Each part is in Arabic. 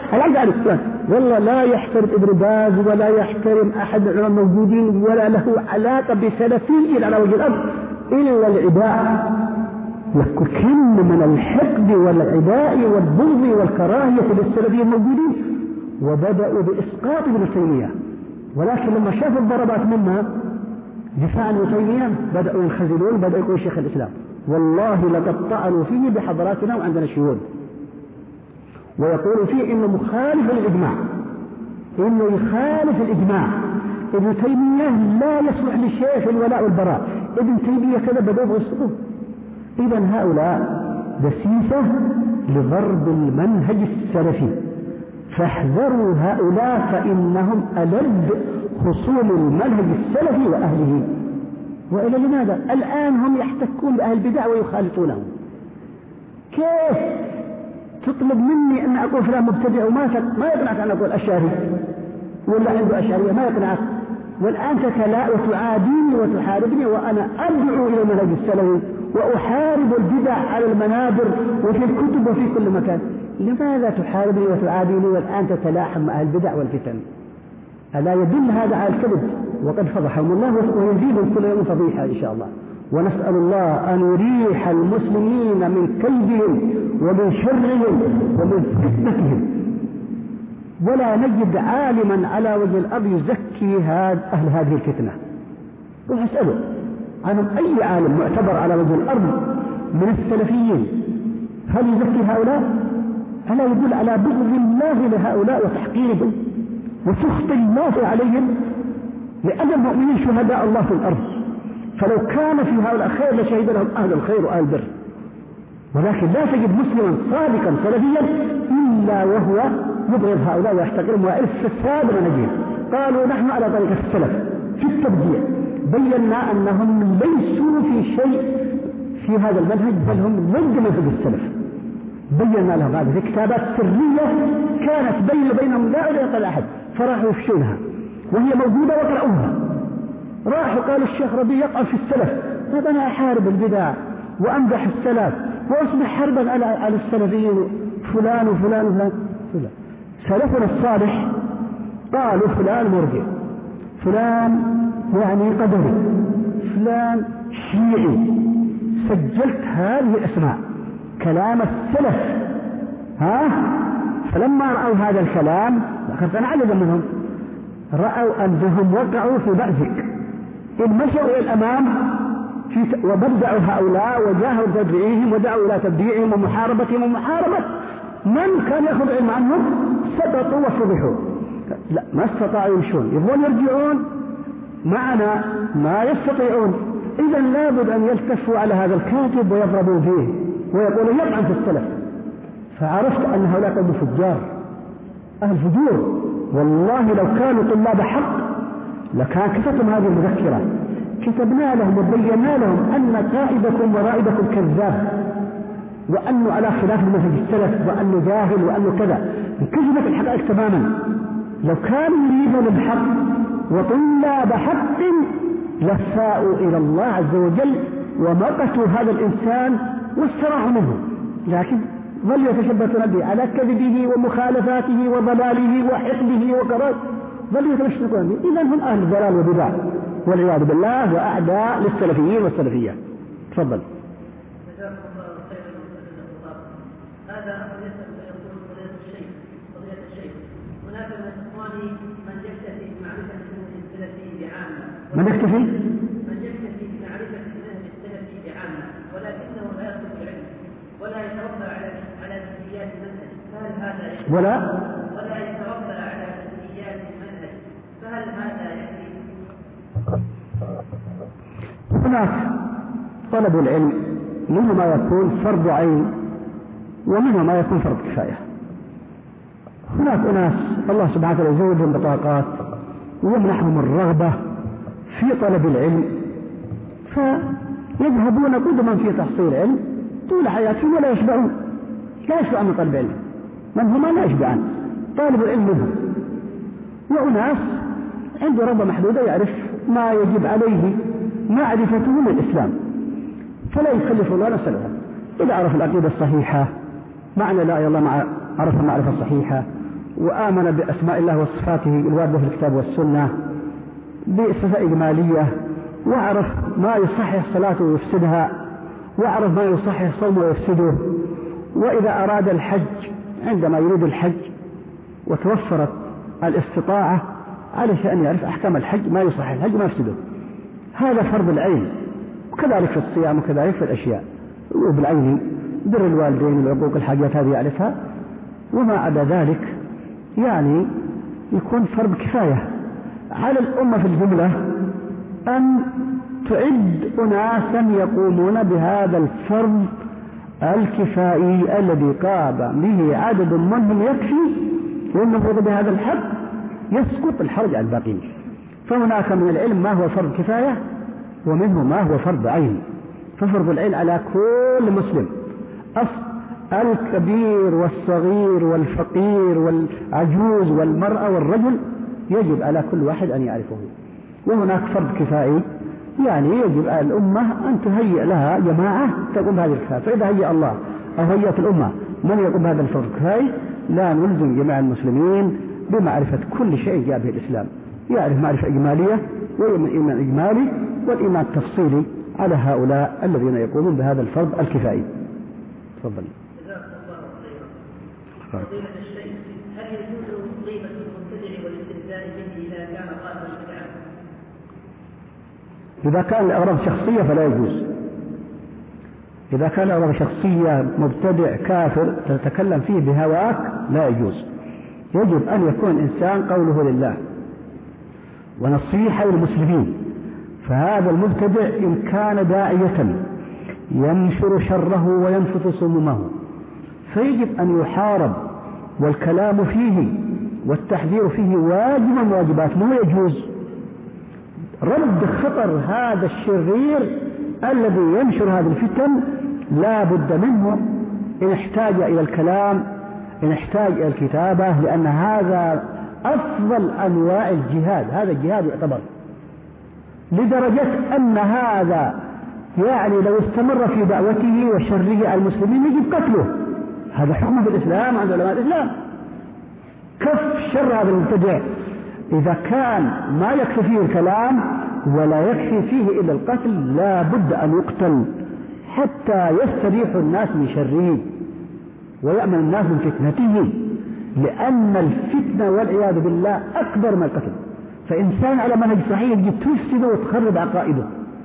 العقد على الإسلام. والله لا يحترم ابن باز ولا يحترم أحد العلماء الموجودين ولا له علاقة بسلفي على وجه الأرض إلا العداء. كل من الحقد والعداء والبغض والكراهية للسلفيين الموجودين، وبدأوا بإسقاط ابن تيمية، ولكن لما شافوا الضربات منها دفاعا عن ابن تيمية بدأوا ينخزلون، بدأوا يقولوا شيخ الإسلام. والله لقد طعنوا فيه بحضراتنا وعندنا شهود، ويقول فيه إنه مخالف الإجماع، إنه يخالف الإجماع. ابن تيمية لا يصلح لشيخ الولاء والبراء، ابن تيمية كذا بدأوا يسقطون. إذا هؤلاء دسيسة لضرب المنهج السلفي، فاحذروا هؤلاء فإنهم ألد خصوم المنهج السلفي وأهله. وإلى لماذا؟ الآن هم يحتكون بأهل البدع ويخالطونهم. كيف تطلب مني أن أقول فلان مبتدع ما يقنعك أن أقول أشعري ولا عنده أشعرية، ما يقنعك، والآن تتلاء وتعاديني وتحاربني وأنا أدعو إلى المنهج السلفي وأحارب البدع على المنابر وفي الكتب وفي كل مكان. لماذا تحاربني وتعاديني والآن تتلاحم مع البدع والفتن؟ ألا يدل هذا على الكذب؟ وقد فضحهم الله ويزيدهم كل يوم فضيحة إن شاء الله. ونسأل الله أن يريح المسلمين من كيدهم ومن شرهم ومن فتنتهم، ولا نجد عالما على وجه الأرض يزكي أهل هذه الفتنة. واسألوا عنهم أي عالم معتبر على وجه الأرض من السلفيين هل يزكي هؤلاء؟ ألا يدل على بغض الله لهؤلاء وتحقيرهم وسخط الله عليهم، لأن المؤمنين شهداء الله في الأرض، فلو كان في هؤلاء خير لشهد لهم أهل الخير وأهل البر. ولكن لا تجد مسلما صادقا سلفيا إلا وهو يبغض هؤلاء ويحتقرهم ويعرف فساد منهجهم. قالوا نحن على طريقة السلف في التبديع، بينا أنهم ليسوا في شيء في هذا المنهج بل هم ضد منهج السلف. بينا لهم هذا في كتابات سرية كانت بينهم لا يقل أحد، فراحوا يفشونها وهي موجودة وقرأوها. راحوا قال الشيخ ربيع يقع في السلف، طيب أنا أحارب البدع وأمدح السلف وأصبح حربا على السلفيين فلان وفلان وفلان. سلفنا الصالح قالوا فلان مرجع، فلان يعني قدري، فلان شيعي. سجلت هذه الأسماء كلام السلف فلما رأوا هذا الكلام لقد أنعجب منهم، رأوا أنهم وقعوا في مأزق، إن مشوا إلى الأمام وبدعوا هؤلاء وجاهوا تبديعهم ودعوا إلى تبديعهم ومحاربتهم ومحاربة من كان يأخذ علم عنهم، سقطوا وفضحوا. لا، ما استطاعوا يمشون، يبغون يرجعون معنا ما يستطيعون. إذا لابد أن يلتفوا على هذا الكاتب ويضربوا فيه ويقولوا يطعن في السلف. فعرفت أن هؤلاء قوم فجار، أهل فجور. والله لو كانوا طلاب حق لكان كتبتم هذه المذكرة، كتبنا لهم وبينا لهم أن قائدكم ورائدكم كذاب، وأنه على خلاف منهج السلف، وأنه جاهل، وأنه كذا. انكشفت الحقائق تماما. لو كانوا يريدون الحق وطلاب حق لساءوا إلى الله عز وجل ومقتوا هذا الإنسان واستراحوا منه، لكن ظلوا يتشبثون به على كذبه ومخالفاته وضلاله وحقده وكراهه، ظلوا يتشبثون به. إذن هم أهل الضلال والبدع والعياذ بالله وأعداء للسلفيين والسلفيات. تفضل. هذا فضيلة الشيخ هناك من إخواني من يكتفي بمعرفة المنهج السلفي بعامة، من يكتفي بمعرفة المنهج السلفي بعامة، ولكنه لا يطلب العلم ولا يتربى على جزئيات المنهج، فهل هذا يكفي؟ ولا يتربى على جزئيات المنهج، فهل هذا يكفي؟ هناك طلب العلم منه ما يكون فرض عين ومنه ما يكون فرض كفاية. هناك أناس الله سبحانه وتعالى يزودهم بطاقات ويمنحهم الرغبة في طلب العلم، فيذهبون قدما في تحصيل العلم طول حياتهم ولا يشبعون، لا يشبعون من طلب العلم، من هما لا يشبعون طالب العلم منهم. وأناس عنده رغبة محدودة يعرف ما يجب عليه معرفته من الإسلام، فلا يكلف الله نفسه. إذا عرف العقيدة الصحيحة معنى لا إله إلا الله، عرف المعرفة الصحيحة وآمن بأسماء الله وصفاته الواردة في الكتاب والسنة بصفة إجمالية، وعرف ما يصحح صلاته ويفسدها، وعرف ما يصحح صومه ويفسده. وإذا أراد الحج عندما يريد الحج وتوفرت الاستطاعة عليه أن يعرف أحكام الحج، ما يصحح الحج ما يفسده. هذا فرض العين. وكذلك في الصيام وكذلك في الأشياء وبالعين بر الوالدين والعقوق الحاجات هذه يعرفها. وما عدا ذلك يعني يكون فرض كفاية على الأمة في الجملة أن تعد أناسا يقومون بهذا الفرض الكفائي الذي قام به عدد منهم يكفي والنفوذ بهذا الحق يسقط الحرج على الباقين. فهناك من العلم ما هو فرض كفاية ومنه ما هو فرض عين. ففرض العين على كل مسلم، الكبير والصغير والفقير والعجوز والمرأة والرجل يجب على كل واحد أن يعرفه. وهناك فرض كفائي يعني يجب على الأمة أن تهيئ لها جماعة تقوم بهذه الكفاية. فإذا هيئ الله أو هيئت الأمة من يقوم بهذا الفرض الكفائي لا نلزم جميع المسلمين بمعرفة كل شيء جاء به الإسلام. يعرف معرفة إجمالية والإيمان إجمالي والإيمان التفصيلي على هؤلاء الذين يقومون بهذا الفرض الكفائي. تفضل. فضيلة الشيخ، هل يجوز غيبة المبتدع والاستهزاء به إذا كان قائما بدعة؟ إذا كان لأغراض شخصية فلا يجوز. إذا كان لأغراض شخصية مبتدع كافر تتكلم فيه بهواك لا يجوز. يجب أن يكون إنسان قوله لله ونصيحة للمسلمين. فهذا المبتدع إن كان داعية ينشر شره وينفث سمومه فيجب أن يحارب، والكلام فيه والتحذير فيه واجب من واجبات. ما يجوز رد خطر هذا الشرير الذي ينشر هذه الفتن لا بد منه إن احتاج إلى الكلام، إن احتاج إلى الكتابة، لأن هذا أفضل أنواع الجهاد. هذا الجهاد يعتبر لدرجة أن هذا يعني لو استمر في دعوته وشره على المسلمين يجب قتله. هذا حكم في الإسلام عند علماء الإسلام. كف شر هذا المبتدع إذا كان ما يكفي فيه الكلام ولا يكفي فيه إلا القتل لا بد أن يقتل حتى يستريح الناس من شره ويأمن الناس من فتنته، لأن الفتنة والعياذ بالله أكبر من القتل. فإنسان على منهج صحيح يجب تفسده وتخرب عقائده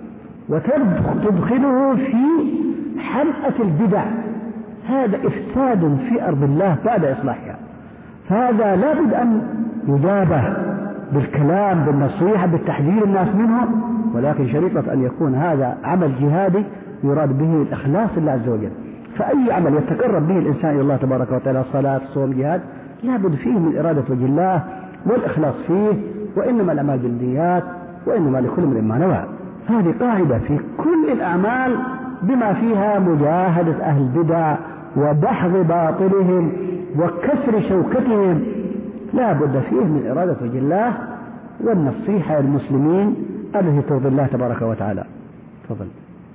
وتدخله في حلقة البدع. هذا إفساد في أرض الله بعد إصلاحها. فهذا لا بد أن يجابه بالكلام بالنصيحة بالتحذير الناس منه، ولكن شريطة أن يكون هذا عمل جهادي يراد به الإخلاص لله عز وجل. فأي عمل يتقرب به الإنسان إلى الله تبارك وتعالى، صلاة صوم جهاد، لا بد فيه من إرادة وجه الله والإخلاص فيه، وإنما الأعمال بالنيات وإنما لكل امرئ ما نوى. هذه قاعدة في كل الأعمال بما فيها مجاهدة أهل البدع ودحض باطلهم وكسر شوكتهم. لا بد فيه من إرادة وجه الله والنصيحة للمسلمين التي ترضي الله تبارك وتعالى. تفضل.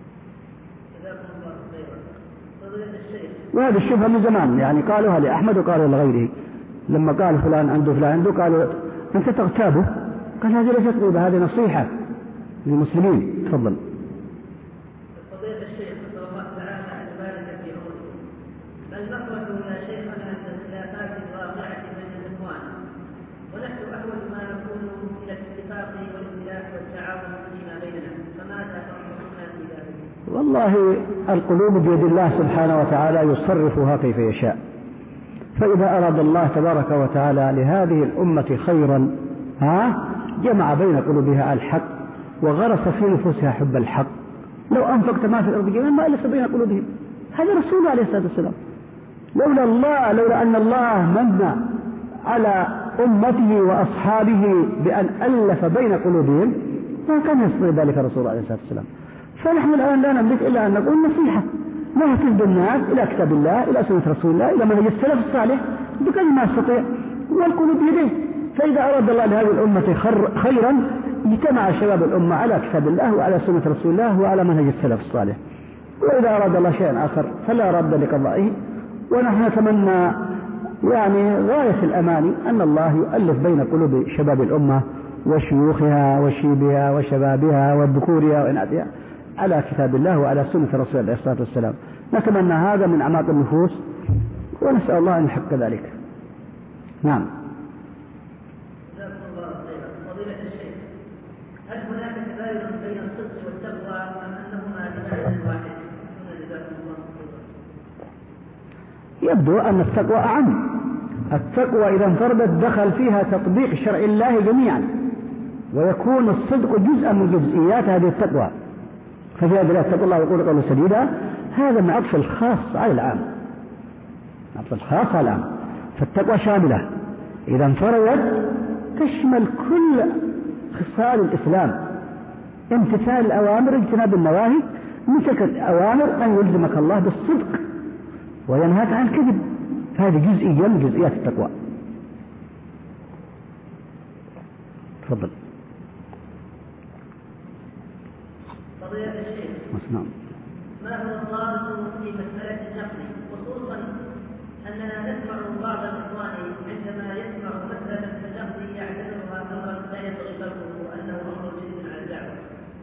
وهذه الشبهة من زمان يعني قالوها لأحمد وقالوا لغيره. لما قال فلان عنده فلان عنده قالوا أنت تغتابه، قال هذه ليست غيبة، هذه نصيحة للمسلمين. تفضل. فضيلة الشيخ نسأل الله تعالى أن يبارك في عمركم. بل نخرج يا شيخنا عن الخلافات الواقعة بين الإخوان، ونحن أحوج ما نكون إلى الاتفاق والائتلاف والتعاون فيما بيننا، فماذا تنصحنا في ذلك؟ والله القلوب بيد الله سبحانه وتعالى يصرفها كيف يشاء. فإذا أراد الله تبارك وتعالى لهذه الأمة خيرا جمع بين قلوبها على الحق وغرس في نفوسها حب الحق. لو أنفقت ما في الأرض جميعا ما ألف بين قلوبهم. هذا رسول عليه الصلاة والسلام. لولا أن الله من على أمته وأصحابه بأن ألف بين قلوبهم ما كان يستطيع ذلك الرسول عليه الصلاة والسلام. فنحن الآن لا نملك إلا أن نقول نصيحة نهتد الناس إلى كتاب الله إلى سنة رسول الله إلى منهج السلف الصالح بكل ما استطيع، والقلوب بيده. فإذا أراد الله لهذه الأمة خيرا اجتمع شباب الأمة على كتاب الله وعلى سنة رسول الله وعلى منهج السلف الصالح. وإذا أراد الله شيئا آخر فلا رد لقضائه. ونحن نتمنى يعني غاية الأماني أن الله يؤلف بين قلوب شباب الأمة وشيوخها وشيبها وشبابها وذكورها وإناثها على كتاب الله وعلى سنة رسول الله صلى الله عليه وسلم. نتمنى هذا من أعماق النفوس ونسأل الله أن يحقق ذلك. نعم. فضيلة الشيخ، هل هناك تباين بين الصدق والتقوى أم أنهما بمعنى واحد؟ يبدو أن التقوى أعم. التقوى إذا انفردت دخل فيها تطبيق شرع الله جميعا، ويكون الصدق جزءا من جزئيات هذه التقوى. ففي هذا لا اتقوا الله وقولوا قولا سديدا، هذا من عطف الخاص على العام، عطف الخاص على العام. فالتقوى شاملة إذا انفردت تشمل كل خصال الإسلام، امتثال الأوامر اجتناب النواهي. مثل الأوامر أن يلزمك الله بالصدق وينهاك عن الكذب، هذه جزئية من جزئيات التقوى. تفضل. فضيلة الشيخ، ما هو الضابط في مسألة النقل، خصوصا أننا نسمع بعض الإخوان عندما يسمع مسألة النقل يعتبرها أمرا لا ينبغي تركه أنه أمر جديد على الدعوة؟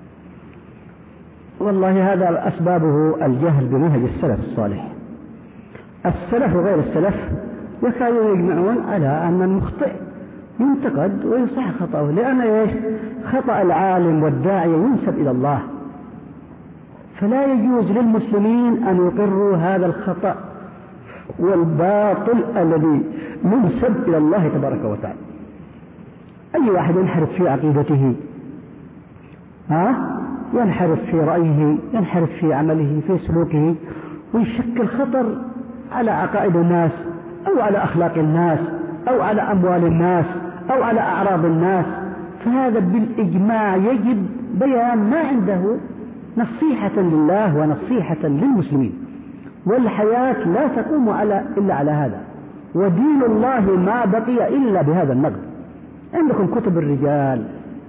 والله هذا أسبابه الجهل بمنهج السلف الصالح. السلف وغير السلف يكادون يجمعون على أن المخطئ ينتقد ويصحح خطأه، لأن خطأ العالم والداعية ينسب إلى الله، فلا يجوز للمسلمين أن يقروا هذا الخطأ والباطل الذي ينسب إلى الله تبارك وتعالى. أي واحد ينحرف في عقيدته، ينحرف في رأيه، ينحرف في عمله، في سلوكه، ويشكل خطر على عقائد الناس أو على أخلاق الناس أو على أموال الناس أو على أعراض الناس. فهذا بالإجماع يجب بيان ما عنده نصيحة لله ونصيحة للمسلمين، والحياة لا تقوم إلا على هذا، ودين الله ما بقي إلا بهذا النقد. عندكم كتب الرجال،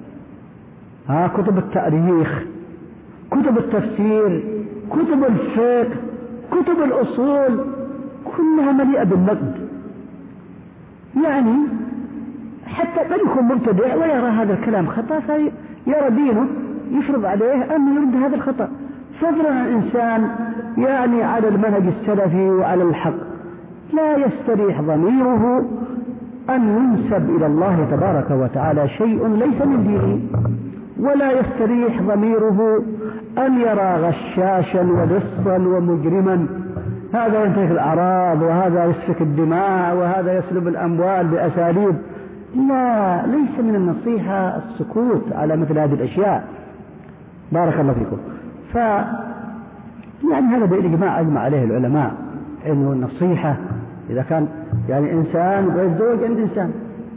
كتب التاريخ، كتب التفسير، كتب الفقه، كتب الأصول، كلها مليئة بالنقد. يعني حتى قد يكون مبتدع ويرى هذا الكلام خطأ فيرى دينه يفرض عليه أن يرد هذا الخطأ، فضلا عن الإنسان يعني على المنهج السلفي وعلى الحق. لا يستريح ضميره أن ينسب إلى الله تبارك وتعالى شيء ليس من دينه، ولا يستريح ضميره أن يرى غشاشا ولصا ومجرما، هذا ينتهك الأعراض وهذا يسفك الدماء وهذا يسلب الأموال بأساليب. لا، ليس من النصيحة السكوت على مثل هذه الأشياء. بارك الله فيكم. يعني هذا بالإجماع أجمع عليه العلماء إنه النصيحة إذا كان يعني إنسان ويتزوج عند إنسان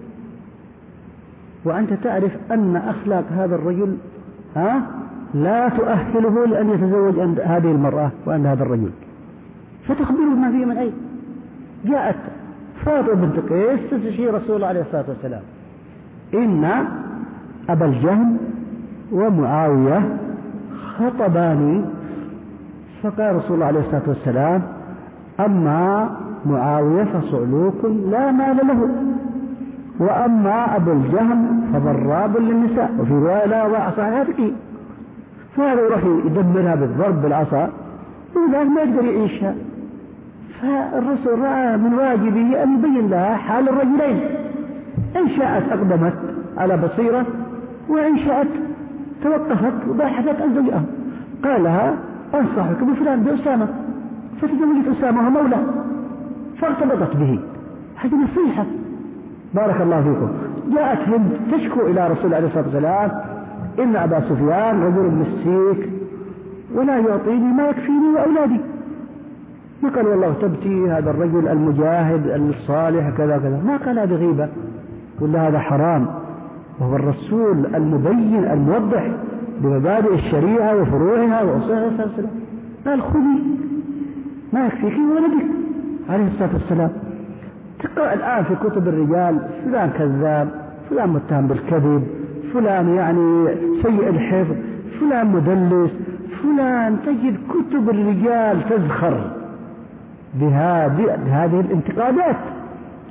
وأنت تعرف أن أخلاق هذا الرجل لا تؤهله لأن يتزوج عند هذه المرأة وعند هذا الرجل، فتخبره ما فيه من أي. جاءت فاطمة بنت قيس تستشير رسول الله عليه الصلاة والسلام إن أبا الجهم ومعاوية خطباني، فقال رسول الله عليه الصلاة والسلام أما معاوية فصعلوك لا مال له، وأما أبو الجهم فضراب للنساء، وفي رواية لا يضع عصا على هاتفه. فهذا يروح يدمرها بالضرب بالعصا وذلك ما يقدر يعيشها. فالرسول رأى من واجبه أن يبين لها حال الرجلين، إن شاءت أقدمت على بصيرة وإن شاءت توقفت وباحثت عن زوجها. قال لها أنصحك بفلان بأسامة، فتزوجت أسامة ومولاه فارتبطت به. هذه نصيحة. بارك الله فيكم. جاءت هند تشكو إلى رسول الله عليه الصلاة والسلام إن أبا سفيان رجل مسيك ولا يعطيني ما يكفيني وأولادي. فقال والله تبكي هذا الرجل المجاهد الصالح كذا كذا. ما قال هذا غيبة ولا هذا حرام، وهو الرسول المبين الموضح بمبادئ الشريعة وفروعها وأصولها صلى الله عليه وسلم. قال خذي ما يكفيك ولدك عليه الصلاة والسلام. تقرأ الآن في كتب الرجال فلان كذاب، فلان متهم بالكذب، فلان يعني سيء الحفظ، فلان مدلس، فلان. تجد كتب الرجال تزخر بهذه الانتقادات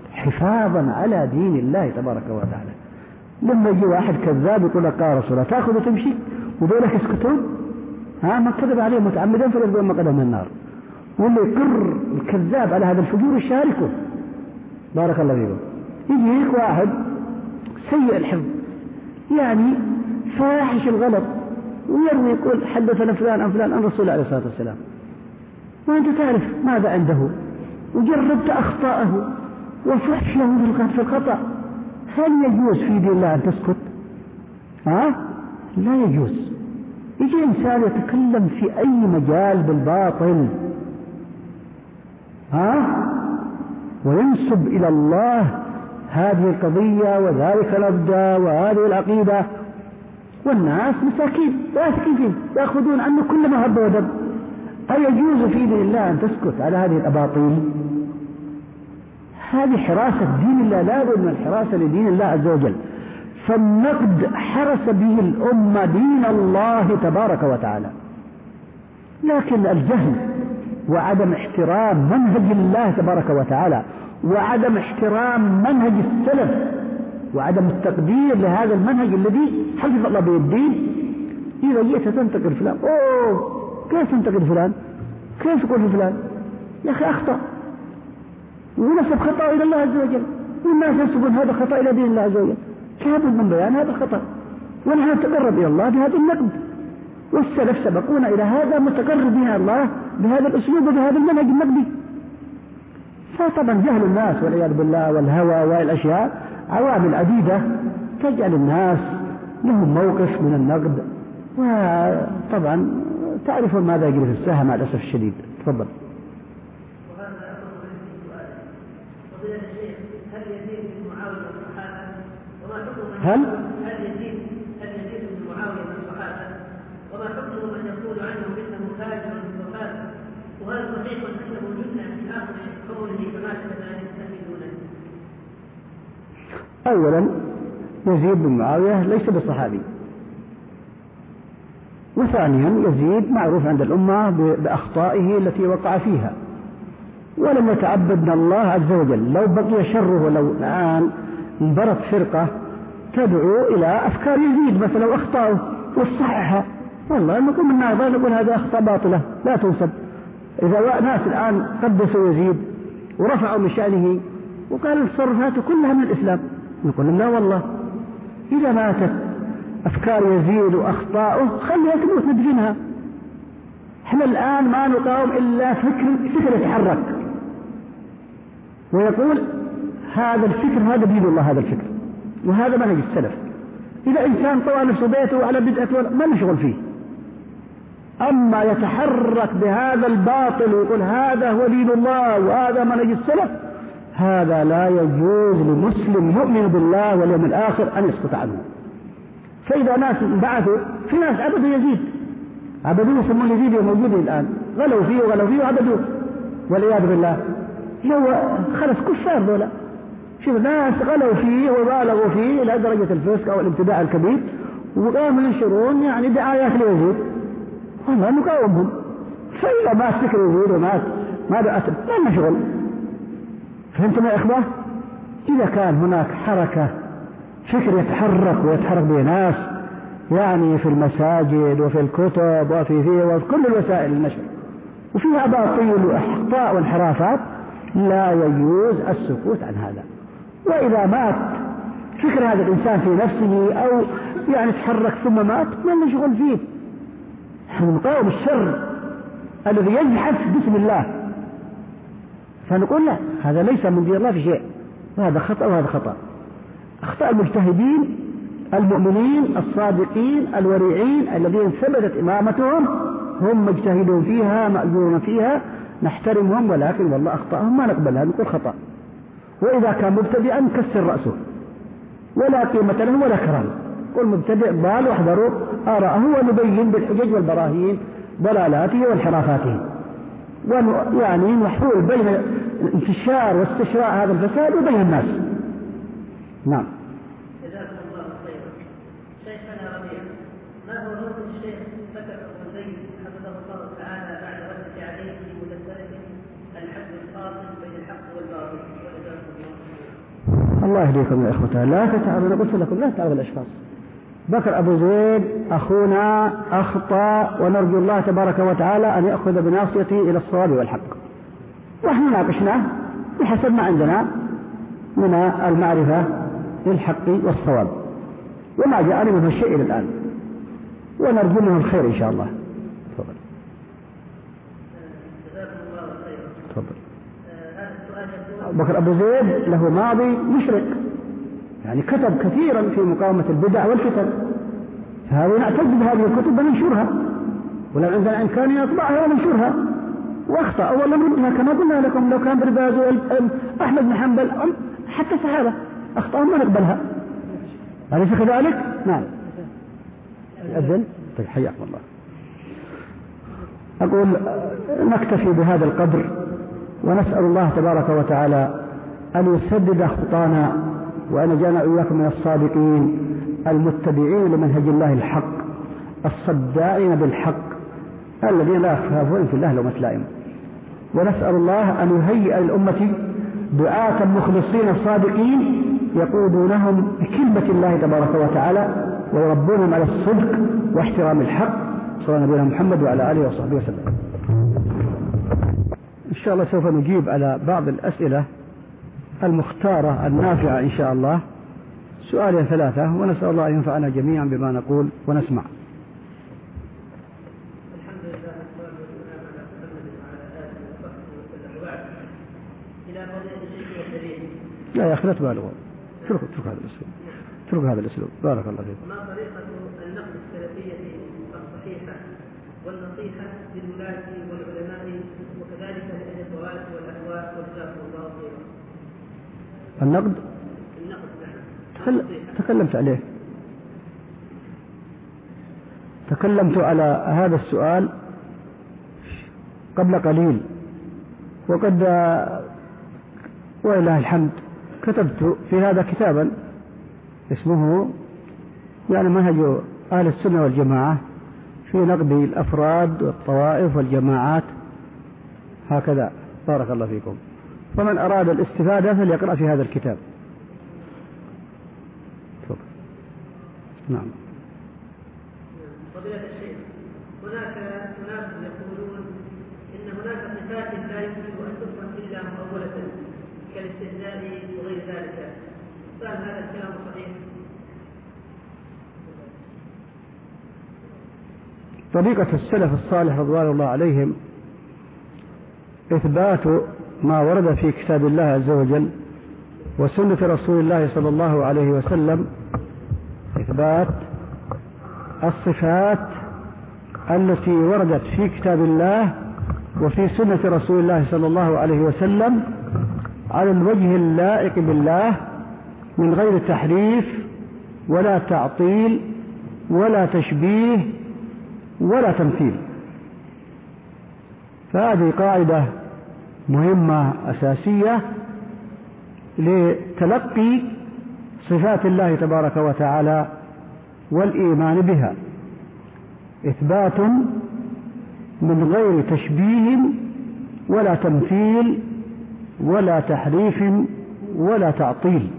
حفاظا على دين الله تبارك وتعالى. لما يجي واحد كذاب يقول لك يا رسول الله تأخذ وتمشي ودولك يسكتون، ما كذب عليه متعمدا فليذوق مقعده من النار. واللي يقر الكذاب على هذا الفجور يشاركه. بارك الله فيكم. يجيك واحد سيء الحفظ يعني فاحش الغلط ويروي يقول حدثنا فلان عن فلان عن رسول الله عليه الصلاة والسلام، وأنت تعرف ماذا عنده وجربت أخطاءه وفحش له في الخطأ. هل يجوز في دين الله أن تسكت؟ لا يجوز. يجي إنسان يتكلم في أي مجال بالباطل وينسب إلى الله هذه القضية وذلك المبدأ وهذه العقيدة، والناس مساكين ياسكين يأخذون عنه كل ما هب ودب. أيجوز في دين الله أن تسكت على هذه الأباطيل؟ هذه حراسة دين الله، لا بد من الحراسة لدين الله عز وجل. فالنقد حرس به الأمة دين الله تبارك وتعالى، لكن الجهل وعدم احترام منهج الله تبارك وتعالى وعدم احترام منهج السلف وعدم التقدير لهذا المنهج الذي حفظ الله به الدين. إذا جئت تنتقد فلان، كيف تنتقد فلان؟ كيف تقول فلان؟ يا أخي أخطأ ونسب خطأ إلى الله عز وجل، والناس ينسبون هذا خطأ إلى دين الله عز وجل. لابد من بيان هذا الخطأ، ونحن نتقرب إلى الله بهذا النقد، والسلف سبقونا إلى هذا متقربين إلى الله بهذا الأسلوب وبهذا المنهج النقدي. فطبعا جهل الناس والعياذ بالله والهوى والأشياء عوامل عديدة تجعل الناس لهم موقف من النقد. وطبعا تعرفون ماذا يجري في الساحة مع الأسف الشديد. تفضل. هل يزيد بن معاوية من الصحابة وما حكمه من يقول عنه انه فاجر وفاسق، وهل صحيح انه جزء في اخر قوله كما تستفيدونه؟ اولا يزيد بن معاوية ليس بصحابي، وثانيا يزيد معروف عند الأمة بأخطائه التي وقع فيها، ولم يتعبد من الله عز وجل. لو بقي شره ولو الآن انبرت فرقة تدعو إلى أفكار يزيد مثلا وأخطاءه والصححة، والله نقول من نعظة نقول هذا أخطاء باطلة لا تنسب. إذا ناس الآن قدسوا يزيد ورفعوا من شأنه وقالوا التصرفات كلها من الإسلام، نقول لا والله، إذا ماتت أفكار يزيد وأخطاؤه خليها تموت ندفنها. احنا الآن ما نقاوم إلا فكر يتحرك ويقول هذا الفكر هذا دين الله، هذا الفكر وهذا منهج السلف. إذا إنسان طوى نفسه بيته على بدعة ما نشغل فيه، أما يتحرك بهذا الباطل ويقول هذا هو دين الله وهذا منهج السلف، هذا لا يجوز لمسلم يؤمن بالله واليوم الآخر أن يسقط عنه. فإذا ناس بعثوا في ناس عبدوا يزيد، عبدوه يسمون يزيد موجود الآن، غلوا فيه وعبدوه والعياذ بالله. هو خلص كفار دولا. شوف ناس غلوا فيه وبالغوا فيه إلى درجة الفسق أو الابتداع الكبير، وقاموا ينشرون يعني دعايات ليزيد، والله نقاومهم. فإذا ما فكر يزيد ومات ماذا أتب ما نشغل. فهمتم يا إخوة؟ إذا كان هناك حركة فكر يتحرك به ناس يعني في المساجد وفي الكتب وفي كل الوسائل النشر وفيها باطل وأخطاء وانحرافات، لا يجوز السكوت عن هذا. وإذا مات فكر هذا الإنسان في نفسه أو يعني تحرك ثم مات ما نشغل فيه، نقاوم الشر الذي يزحف باسم الله. فنقول لا، هذا ليس من دين الله في شيء، وهذا خطأ وهذا خطأ. أخطاء المجتهدين المؤمنين الصادقين الورعين الذين ثبتت إمامتهم هم مجتهدون فيها مأجورون فيها، نحترمهم، ولكن والله أخطأهم ما نقبلها، نقول خطأ. وإذا كان مبتدئا كسر رأسه ولا قيمة له ولا كرامة، قل مبتدئ ضال واحذروا آراءه، ونبين بالحجج والبراهين ضلالاته وانحرافاته، يعني نحول بين انتشار واستشراء هذا الفساد وبين الناس. نعم. جزاكم الله خيرا. شيخنا ربيع، ما هو موقف الشيخ بكر بن زيد حفظه الله تعالى بعد رده عليه في مسألة الحد الفاصل بين الحق والباطل؟ وجزاكم الله خيرا. الله يهديكم يا إخوتنا، لا تتعبوا، أنا قلت لكم لا تتعبوا الأشخاص. بكر أبو زيد أخونا أخطأ، ونرجو الله تبارك وتعالى أن يأخذ بناصيته إلى الصواب والحق، ونحن ناقشناه بحسب ما عندنا من المعرفة للحق والصواب، وما جاءني منه الشيء إلى الآن، ونرجو منه الخير إن شاء الله. تفضل. تفضل. بكر أبو زيد له ماضي مشرك، يعني كتب كثيرا في مقاومة البدع والفتن، فهذا نعتز بهذه الكتب وننشرها، ولو عندنا إمكانية نطبعها وننشرها، واخطأ أولا نردها كما قلنا لكم، لو كان برباز أحمد بن حنبل حتى الصحابة أخطأوا ما نقبلها، أليس كذلك؟ نعم. أذن طيب حياكم الله. أقول نكتفي بهذا القدر، ونسأل الله تبارك وتعالى أن يسدد خطانا، وأن يجعلنا إياكم من الصادقين المتبعين لمنهج الله الحق، الصدائين بالحق، الذين لا يخافون في الله لومة لائم. ونسأل الله أن يهيئ الأمة دعاة مخلصين صادقين يقودونهم بكلمة الله تبارك وتعالى، ويربونهم على الصدق واحترام الحق، صلى الله نبينا محمد وعلى آله وصحبه وسلم. إن شاء الله سوف نجيب على بعض الأسئلة المختارة النافعة إن شاء الله، سؤالين ثلاثة، ونسأل الله أن ينفعنا جميعا بما نقول ونسمع. الحمد لله والصلاة والسلام على محمد وعلى آله وصحبه وسلم، وبعد. إلى فضيلة الشيخ والدليل. لا يا أخي لا تبالغوا، اترك هذا الأسلوب، اترك هذا الأسلوب، بارك الله فيك. ما طريقة النقد السلفية الصحيحة والنصيحة للولاة والعلماء، وكذلك للإخوات والأهواء، وجزاكم الله خيرا. النقد تكلمت عليه، تكلمت على هذا السؤال قبل قليل، وقد ولله الحمد كتبت في هذا كتابا اسمه يعني منهج أهل السنة والجماعة في نقد الأفراد والطوائف والجماعات، هكذا بارك الله فيكم. فمن أراد الاستفادة فليقرأ في هذا الكتاب. نعم. فضيلة الشيخ، هناك ناس يقولون إن هناك صفات لا يمكن أن تفهم إلا مؤولة كالاستهزاء وغير ذلك، فهل هذا الكلام صحيح؟ طريقة السلف الصالح رضوان الله عليهم إثبات ما ورد في كتاب الله عز وجل وسنة رسول الله صلى الله عليه وسلم، إثبات الصفات التي وردت في كتاب الله وفي سنة رسول الله صلى الله عليه وسلم على الوجه اللائق بالله، من غير تحريف ولا تعطيل ولا تشبيه ولا تمثيل. فهذه قاعدة مهمة أساسية لتلقي صفات الله تبارك وتعالى والإيمان بها، إثبات من غير تشبيه ولا تمثيل ولا تحريف ولا تعطيل،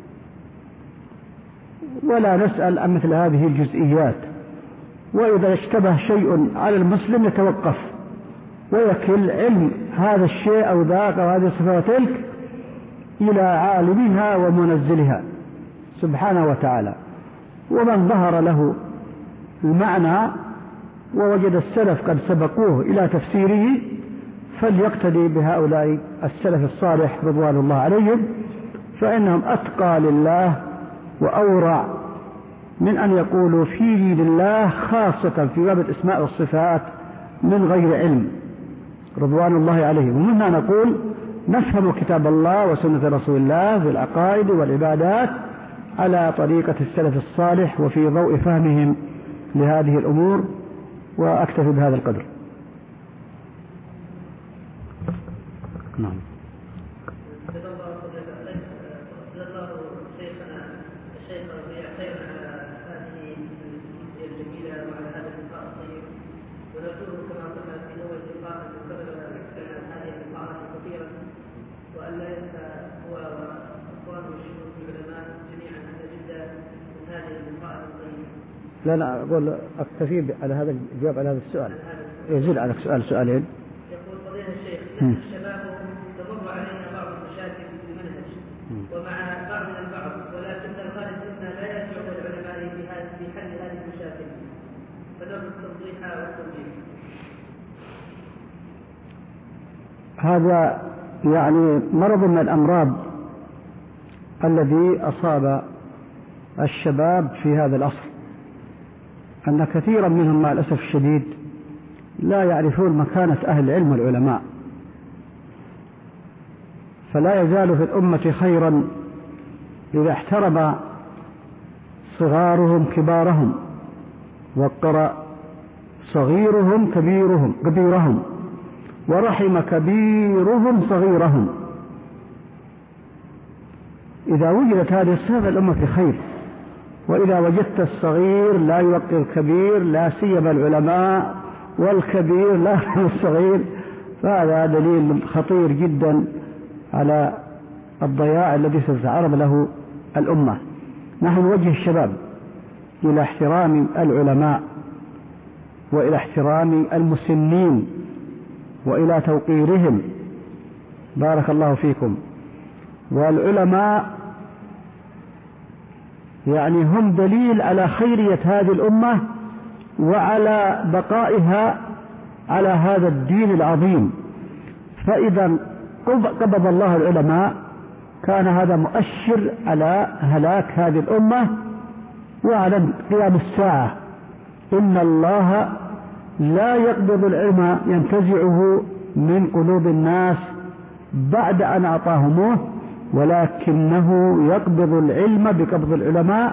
ولا نسأل عن مثل هذه الجزئيات. وإذا اشتبه شيء على المسلم يتوقف ويكل علم هذا الشيء أو ذاك أو هذه الصفة وتلك إلى عالمها ومنزلها سبحانه وتعالى. ومن ظهر له المعنى ووجد السلف قد سبقوه إلى تفسيره فليقتدي بهؤلاء السلف الصالح رضوان الله عليهم، فإنهم أتقى لله وأورع من أن يقولوا في دين الله خاصة في باب الأسماء والصفات من غير علم رضوان الله عليهم. ومنها نقول نفهم كتاب الله وسنة رسول الله في العقائد والعبادات على طريقة السلف الصالح وفي ضوء فهمهم لهذه الأمور. وأكتفي بهذا القدر. نعم. وأن لا ينسى هو وأخوانه الشيوخ في لا أقول أكتفي على هذا الجواب على هذا السؤال. يزيد على سؤالين. يقول فضيلة الشيخ نحن الشباب تمر علينا بعض المشاكل في المنهج ومع بعضنا البعض، ولكن الغالب منا لا يسمع العلماء في حل هذه المشاكل، فنرجو التوضيح والتوجيه. هذا يعني مرض من الأمراض الذي أصاب الشباب في هذا العصر، أن كثيرا منهم مع الأسف الشديد لا يعرفون مكانة أهل العلم والعلماء، فلا يزال في الأمة خيرا إذا احترم صغارهم كبارهم، وقر صغيرهم كبيرهم، ورحم كبيرهم صغيرهم. إذا وجدت هذه الصفة الأمة في خير. وإذا وجدت الصغير لا يوقر الكبير، لا سيما العلماء، والكبير لا يرحم الصغير، فهذا دليل خطير جدا على الضياع الذي ستتعرض له الأمة. نحن نوجه الشباب إلى احترام العلماء، وإلى احترام المسنين، وإلى توقيرهم. بارك الله فيكم. والعلماء يعني هم دليل على خيرية هذه الأمة وعلى بقائها على هذا الدين العظيم. فإذا قبض الله العلماء كان هذا مؤشر على هلاك هذه الأمة وعلى قيام الساعة. إن الله لا يقبض العلم ينتزعه من قلوب الناس بعد أن أعطاهموه، ولكنه يقبض العلم بقبض العلماء.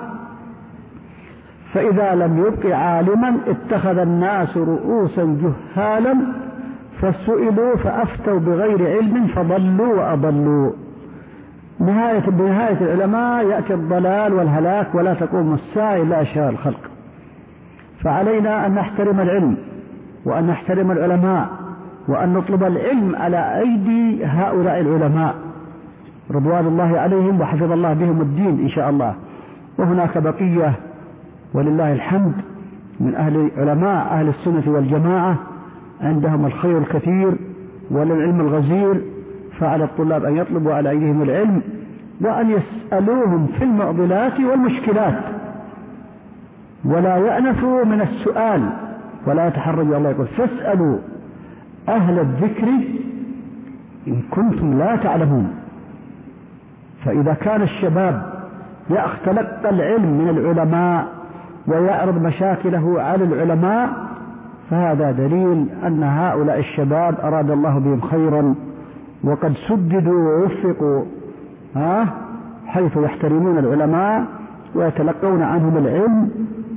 فإذا لم يبق عالما اتخذ الناس رؤوسا جهالا فسئلوا فأفتوا بغير علم فضلوا وأضلوا. بنهاية العلماء يأتي الضلال والهلاك، ولا تقوم الساعة إلا شاء الخلق. فعلينا أن نحترم العلم، وأن نحترم العلماء، وأن نطلب العلم على أيدي هؤلاء العلماء رضوان الله عليهم، وحفظ الله بهم الدين إن شاء الله. وهناك بقية ولله الحمد من علماء أهل السنة والجماعة عندهم الخير الكثير والعلم الغزير، فعلى الطلاب أن يطلبوا على أيديهم العلم، وأن يسألوهم في المعضلات والمشكلات، ولا يأنفوا من السؤال ولا يتحرجوا. الله يقول فاسألوا أهل الذكر إن كنتم لا تعلمون. فإذا كان الشباب يتلقى العلم من العلماء ويعرض مشاكله على العلماء، فهذا دليل أن هؤلاء الشباب أراد الله بهم خيرا، وقد سددوا ووفقوا حيث يحترمون العلماء ويتلقون عنهم العلم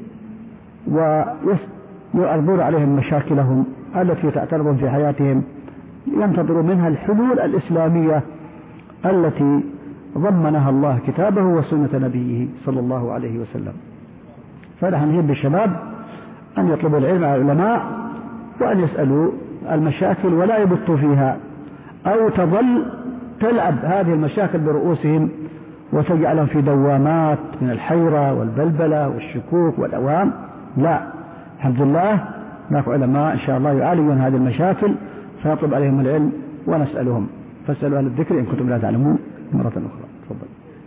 ويعرضون عليهم مشاكلهم التي تعترضهم في حياتهم، ينتظروا منها الحلول الإسلامية التي ضمنها الله كتابه وسنة نبيه صلى الله عليه وسلم. فنحن نجيب بالشباب أن يطلبوا العلم على العلماء، وأن يسألوا المشاكل ولا يبطوا فيها، أو تظل تلعب هذه المشاكل برؤوسهم وتجعلهم في دوامات من الحيرة والبلبلة والشكوك والأوهام. لا، الحمد لله هناك علماء إن شاء الله يعالجون هذه المشاكل، فيطلب عليهم العلم ونسألهم. فاسألوا أهل الذكر إن كنتم لا تعلمون. مرة أخرى تفضل.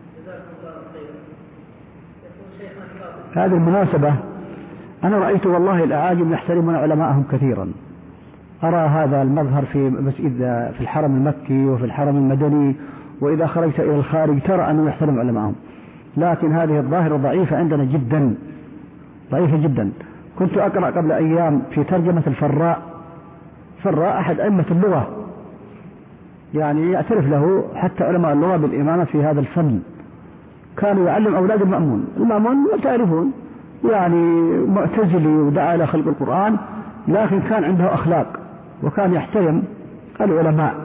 هذه المناسبة أنا رأيت والله الأعاجم يحترمون علماءهم كثيرا. أرى هذا المظهر في الحرم المكي وفي الحرم المدني، وإذا خرجت إلى الخارج ترى أنه يحترم علماءهم. لكن هذه الظاهرة ضعيفة عندنا جدا، ضعيفة جدا. كنت أقرأ قبل أيام في ترجمة الفراء أحد أئمة اللغة، يعني يعترف له حتى علماء اللغة بالإمامة في هذا الفن. كانوا يعلم أولاد المأمون تعرفون يعني معتزلي ودعا إلى خلق القرآن، لكن كان عنده أخلاق وكان يحترم العلماء.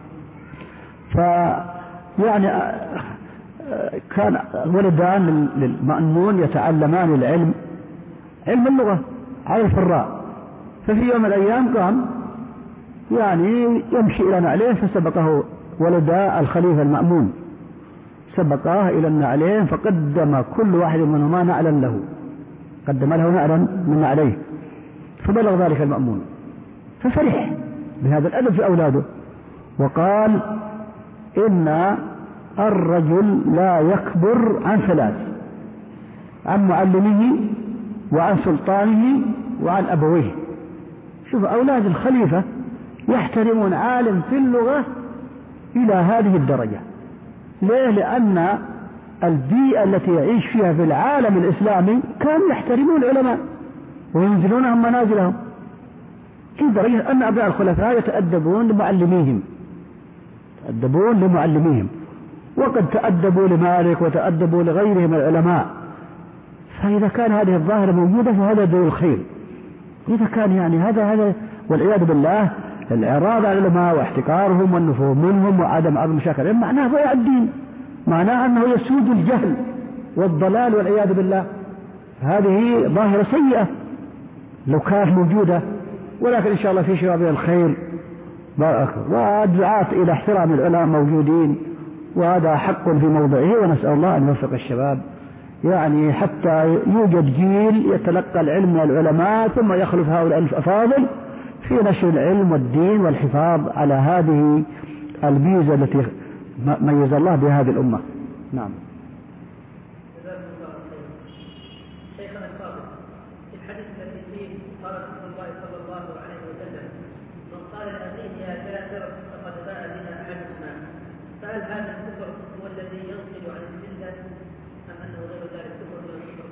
فيعني كان ولدان للمأمون يتعلمان العلم، علم اللغة على الفراء. ففي يوم من الأيام قام يعني يمشي إلى نعلين، فسبقه ولدا الخليفة المأمون، سبقاه إلى النعلين، فقدم كل واحد منهما نعلا له. قدم له نعلا من عليه، فبلغ ذلك المأمون ففرح بهذا الأدب في أولاده، وقال إن الرجل لا يكبر عن ثلاث: عن معلمه وعن سلطانه وعن أبويه. شوف أولاد الخليفة يحترمون عالم في اللغة إلى هذه الدرجة. ليه؟ لأن البيئة التي يعيش فيها في العالم الإسلامي كانوا يحترمون العلماء وينزلونهم منازلهم، لدرجة أن أبناء الخلفاء يتأدبون لمعلميهم، وقد تأدبوا لمالك وتأدبوا لغيرهم العلماء. فإذا كان هذه الظاهرة موجودة فهذا دور الخير. إذا كان يعني هذا والعياذ بالله الإعراض عن العلماء واحتقارهم والنفور منهم وعدم عظم مشاكلهم معناه ضياع الدين، معناه أنه يسود الجهل والضلال والعياذ بالله. هذه ظاهرة سيئة لو كانت موجودة، ولكن إن شاء الله في شباب الخير والدعاة إلى احترام العلماء موجودين، وهذا حق في موضعه، ونسأل الله أن يوفق الشباب يعني حتى يوجد جيل يتلقى العلم من العلماء ثم يخلف هؤلاء الأفاضل في نشر العلم والدين والحفاظ على هذه الميزة التي ميز الله بهذه الأمة. نعم. شيخنا الفاضل، في الحديث الذي فيه قال رسول الله صلى الله عليه وسلم: من قال لأخيه يا كافر فقد باء بها أحدهما، فهل هذا الكفر هو الذي ينقل عن الملة أم أنه غير ذلك كفر من الكفر؟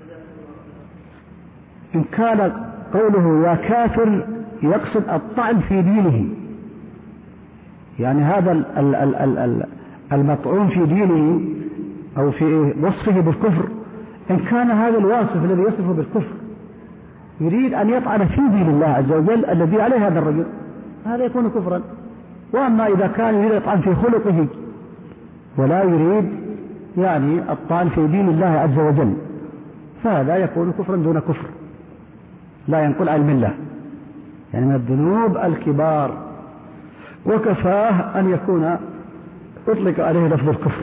إن كان قوله يا كافر يقصد الطعن في دينه، يعني هذا المطعون في دينه أو في وصفه بالكفر، إن كان هذا الواصف الذي يصفه بالكفر يريد أن يطعن في دين الله عز وجل الذي عليه هذا الرجل، هذا يكون كفرا. وأما إذا كان يريد يطعن في خلقه ولا يريد يعني الطعن في دين الله عز وجل، فهذا يكون كفرا دون كفر، لا ينقل عن الملة، يعني من الذنوب الكبار، وكفاه أن يكون أطلق عليه لفظ الكفر.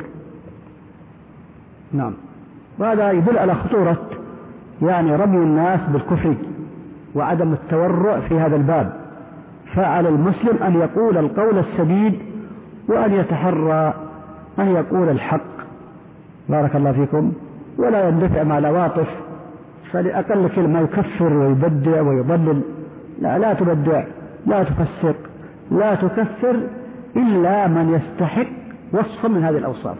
نعم. وهذا يدل على خطورة يعني رمي الناس بالكفر وعدم التورع في هذا الباب. فعلى المسلم أن يقول القول السديد وأن يتحرى أن يقول الحق، بارك الله فيكم، ولا يندفع مع العواطف، فلأقل كلمة يكفر ويبدع ويضلل. لا تبدع، لا تفسق، لا تكفر إلا من يستحق وصفا من هذه الأوصاف.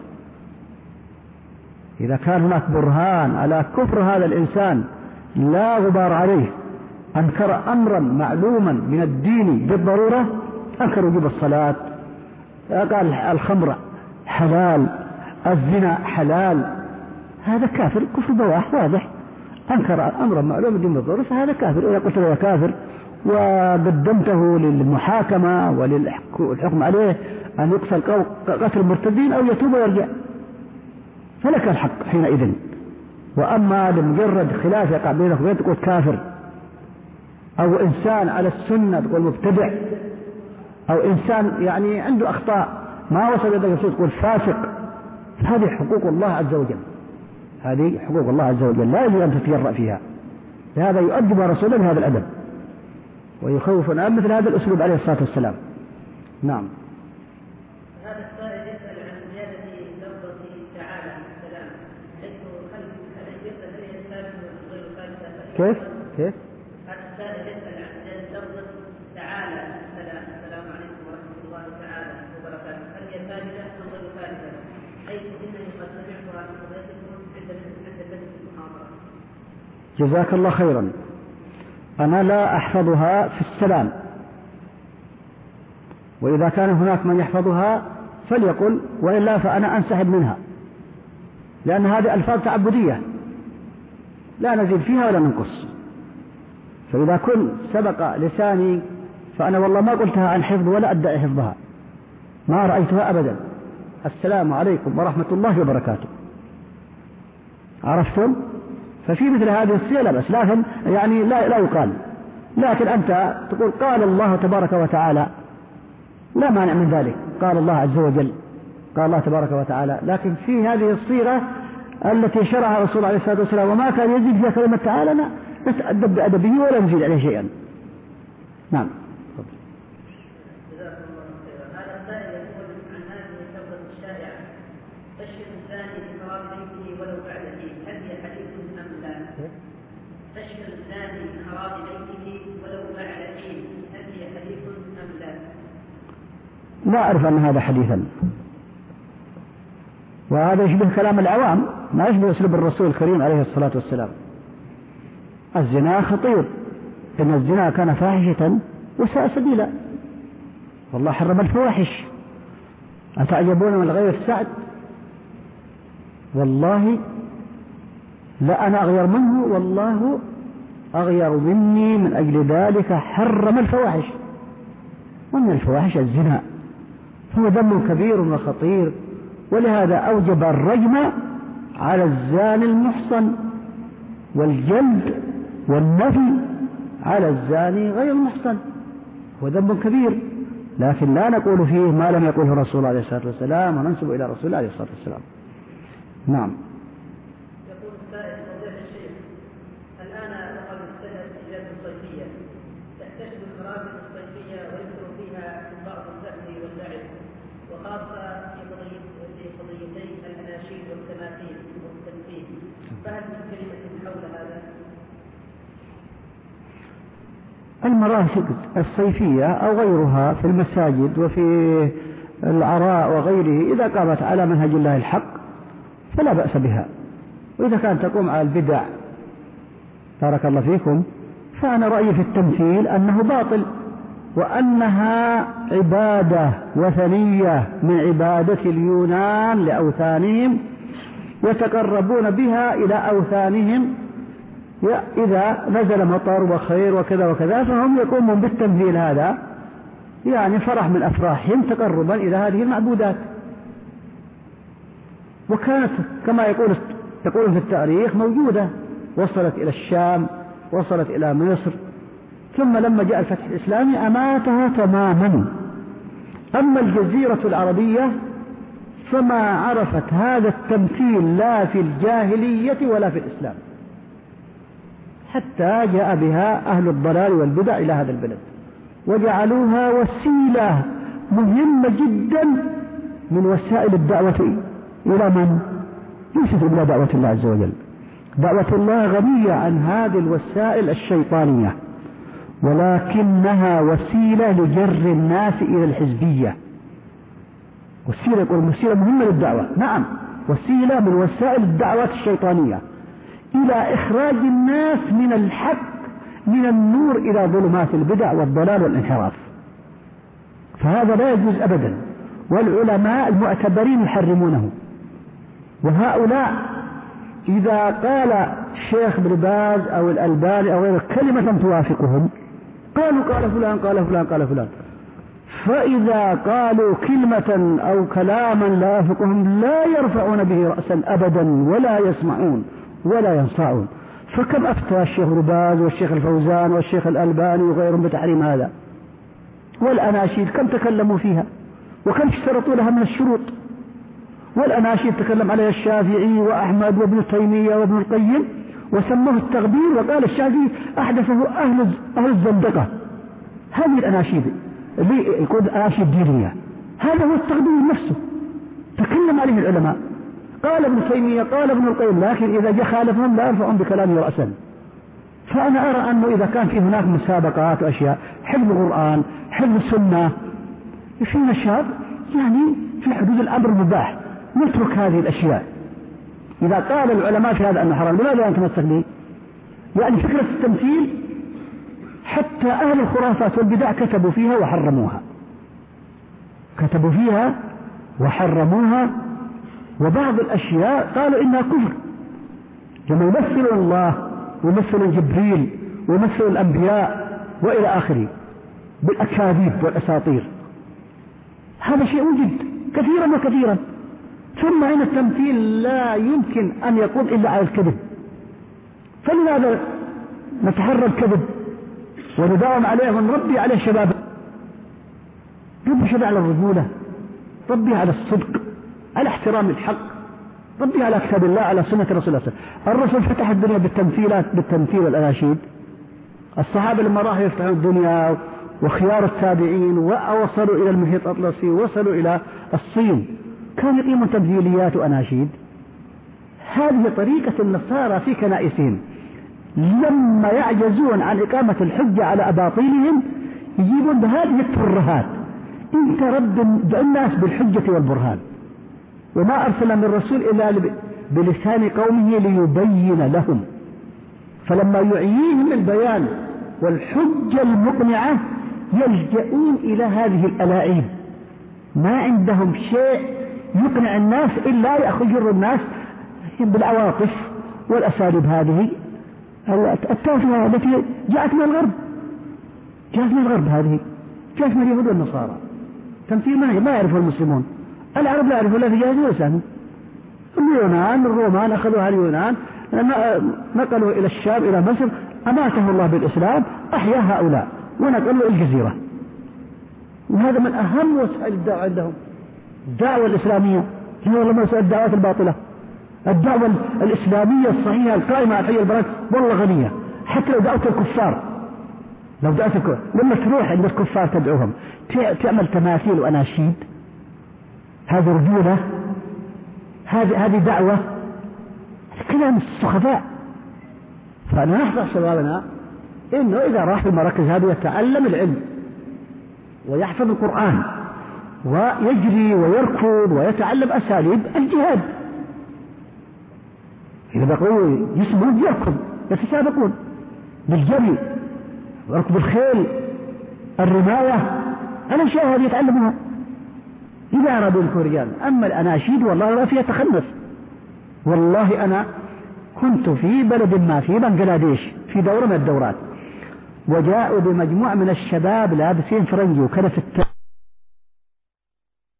إذا كان هناك برهان على كفر هذا الإنسان لا غبار عليه، أنكر أمرا معلوما من الدين بالضرورة، أنكر وجوب الصلاة، قال الخمر حلال، الزنا حلال، هذا كافر كفر بواح واضح. أنكر أمرا معلوما من الدين بالضرورة فهذا كافر. إذا قلت له كافر وقدمته للمحاكمة وللحكم عليه أن يقتل قتل المرتدين أو يتوب ويرجع، فلك الحق حينئذ. وأما لمجرد خلاف يقع بينك وبين تقول كافر، أو إنسان على السنة تقول مبتدع، أو إنسان يعني عنده أخطاء ما وصل إلى درجة تقول فاسق، هذه حقوق الله عز وجل، هذه حقوق الله عز وجل لا يجب أن تتجرأ فيها. لهذا يؤدب رسوله بهذا الأدب ويخوفنا مثل هذا الأسلوب عليه الصلاة والسلام. نعم. هذا السائل يسأل عن زيادة لفظة تعالى السلام، حيث هل يسأل هل هي ثابتة غير ثابتة؟ كيف؟ هذا السائل يسأل عن زيادة لفظة تعالى السلام، السلام عليكم ورحمة الله تعالى وبركاته، هل هي ثابتة أم غير ثابتة؟ حيث إنني قد سمعتها من قضيتكم عند المجلس المحاضرة. جزاك الله خيرا. أنا لا أحفظها في السلام، وإذا كان هناك من يحفظها فليقل، وإلا فأنا أنسحب منها، لأن هذه ألفاظ تعبدية لا نزيد فيها ولا ننقص. فإذا كنت سبق لساني فأنا والله ما قلتها عن حفظ ولا أدعي حفظها، ما رأيتها أبدا. السلام عليكم ورحمة الله وبركاته، عرفتم؟ ففي مثل هذه الصيغة لا بأس، لكن يعني لا يقال. لكن أنت تقول قال الله تبارك وتعالى، لا مانع من ذلك، قال الله عز وجل، قال الله تبارك وتعالى، لكن في هذه الصيغة التي شرعها رسول الله عليه الصلاة والسلام وما كان يزيد فيها كلمة تعالى لا نتأدب بأدبه ولا نزيد عليه شيئا. نعم. هذا السائل يقول عن هذه التوبة الشائعة تشهد الزاني بخراب بيته ولو بعد حين، هل هي حديث أم لا؟ تشهد الزاني بخراب بيته ولو بعد حين، هل هي حديث أم لا؟ لا أعرف أن هذا حديثا، وهذا يشبه كلام العوام ما يشبه أسلوب الرسول الكريم عليه الصلاة والسلام. الزنا خطير، إن الزنا كان فاحشة وساء سبيلا، والله حرم الفواحش. أتعجبون من الغير السعد؟ والله لا أنا أغير منه، والله أغير مني، من أجل ذلك حرم الفواحش، ومن الفواحش الزنا، هو ذنب كبير وخطير، ولهذا أوجب الرجم على الزاني المحصن والجلد والنفي على الزاني غير المحصن، هو ذنب كبير، لكن لا نقول فيه ما لم يقوله رسول الله عليه الصلاة والسلام وننسب إلى رسول الله عليه الصلاة والسلام. نعم. يقول السائل فضيلة الشيخ، الآن وقد ابتدأت الإجازة الصيفية، تحتشد المرافق الصيفية ويكثر فيها بعض اللهو واللعب، وخاصة في قضيتي الأناشيد والتماثيل والتمثيل، فهل من كلمة حول هذا؟ المرافق الصيفية أو غيرها في المساجد وفي العراء وغيره إذا قامت على منهج الله الحق فلا بأس بها، وإذا كانت تقوم على البدع بارك الله فيكم فأنا رأيي في التمثيل أنه باطل، وأنها عبادة وثنية من عبادة اليونان لأوثانهم، يتقربون بها إلى أوثانهم، إذا نزل مطر وخير وكذا وكذا فهم يقومون بالتمثيل هذا، يعني فرح من أفراحهم تقربا إلى هذه المعبودات. وكانت كما يقولون في التاريخ موجودة، وصلت إلى الشام، وصلت إلى مصر، ثم لما جاء الفتح الإسلامي أماتها تماما. أما الجزيرة العربية فما عرفت هذا التمثيل لا في الجاهلية ولا في الإسلام، حتى جاء بها أهل الضلال والبدع إلى هذا البلد، وجعلوها وسيلة مهمة جدا من وسائل الدعوة إلى من؟ ليست إلى دعوة الله عز وجل. دعوة الله غنية عن هذه الوسائل الشيطانية، ولكنها وسيلة لجر الناس إلى الحزبية. وسيلة مهمة للدعوة، نعم، وسيلة من وسائل الدعوات الشيطانية إلى إخراج الناس من الحق، من النور إلى ظلمات البدع والضلال والانحراف، فهذا لا يجوز أبدا، والعلماء المعتبرين يحرمونه. وهؤلاء إذا قال الشيخ بن باز أو الألباني أو غيره كلمة توافقهم قالوا قال فلان قال فلان قال فلان، فإذا قالوا كلمة أو كلاما لا يوافقهم لا يرفعون به رأسا أبدا ولا يسمعون ولا ينصاعون. فكم أفتى الشيخ بن باز والشيخ الفوزان والشيخ الألباني وغيرهم بتحريم هذا؟ والأناشيد كم تكلموا فيها وكم اشترطوا لها من الشروط؟ والأناشيد تكلم عليها الشافعي وأحمد وابن تيمية وابن القيم وسموه التغبير، وقال الشافعي أحدثه أهل الزندقة. هذه الأناشيد اللي يقول أناشيد دينية، هذا هو التغبير نفسه، تكلم عليه العلماء، قال ابن تيمية قال ابن القيم، لكن إذا جاء خالفهم لا يرفعون بكلامه رأسا. فأنا أرى أنه إذا كان في هناك مسابقات وأشياء حفظ القرآن حفظ السنة في نشاط يعني في حدود الأمر المباح نترك هذه الأشياء. إذا قال العلماء في هذا أنه حرام لماذا أنت تمسك به؟ يعني فكرة التمثيل حتى أهل الخرافات والبدع كتبوا فيها وحرموها، كتبوا فيها وحرموها، وبعض الأشياء قالوا إنها كفر، لما يمثل الله ويمثل جبريل ويمثل الأنبياء وإلى آخره بالأكاذيب والأساطير. هذا شيء وجد كثيرا وكثيرا. ثم إن التمثيل لا يمكن أن يكون إلا على الكذب، فلماذا نتحرى الكذب ونداوم عليه ونربي عليه شباب؟ ربي شباب على الرجولة، ربي على الصدق، على احترام الحق، ربي على كتاب الله على سنة رسول الله صلى الله عليه وسلم. الرسول فتح الدنيا بالتمثيل والأناشيد. الصحابة لما راحوا يفتحوا الدنيا وخيار التابعين ووصلوا إلى المحيط الأطلسي ووصلوا إلى الصين كانوا يقيمون تمثيليات وأناشيد. هذه طريقة النصارى في كنائسهم، لما يعجزون عن إقامة الحجة على أباطيلهم يجيبون بهذه الترهات. انت رد الناس بالحجة والبرهان، وما أرسل من رسول إلا بلسان قومه ليبين لهم. فلما يعييهم البيان والحجة المقنعة يلجؤون إلى هذه الألاعيب. ما عندهم شيء يقنع الناس إلا يأخذ الناس بالعواطف والأساليب هذه التافهة التي جاءت من الغرب. هذه جاءت من اليهود والنصارى. تمثيل ما يعرفه المسلمون، العرب لا يعرفوا الذي جاء لسانه. اليونان الرومان أخذوها اليونان نقلوا إلى الشام إلى مصر، أماته الله بالإسلام، أحيا هؤلاء ونقلوا الجزيرة. وهذا من أهم وسائل الدعوة عندهم، الدعوة الإسلامية. هي والله ما وسائل الدعوات الباطلة. الدعوة الإسلامية الصحيحة القائمة على الحي البراء والله غنية. حتى لو دعوت الكفار، لما تروح عند الكفار تدعوهم تعمل تماثيل وأناشيد، هذه رجولة، هذه دعوة، كلام السخفاء. فأنا نحضر شبابنا إنه إذا راح في المراكز هذه يتعلم العلم ويحفظ القرآن ويجري ويركض ويتعلم أساليب الجهاد. إذا بقوا يسمون يركض يتسابقون بالجري وركض الخيل، الرماية، الأشياء هذه يتعلمها إذا أرادوا يكونوا رجال. أما الأناشيد والله لا فيها تخنث. والله أنا كنت في بلد ما في بنغلاديش في دورة من الدورات، وجاءوا بمجموعة من الشباب لابسين فرنجي، وكان في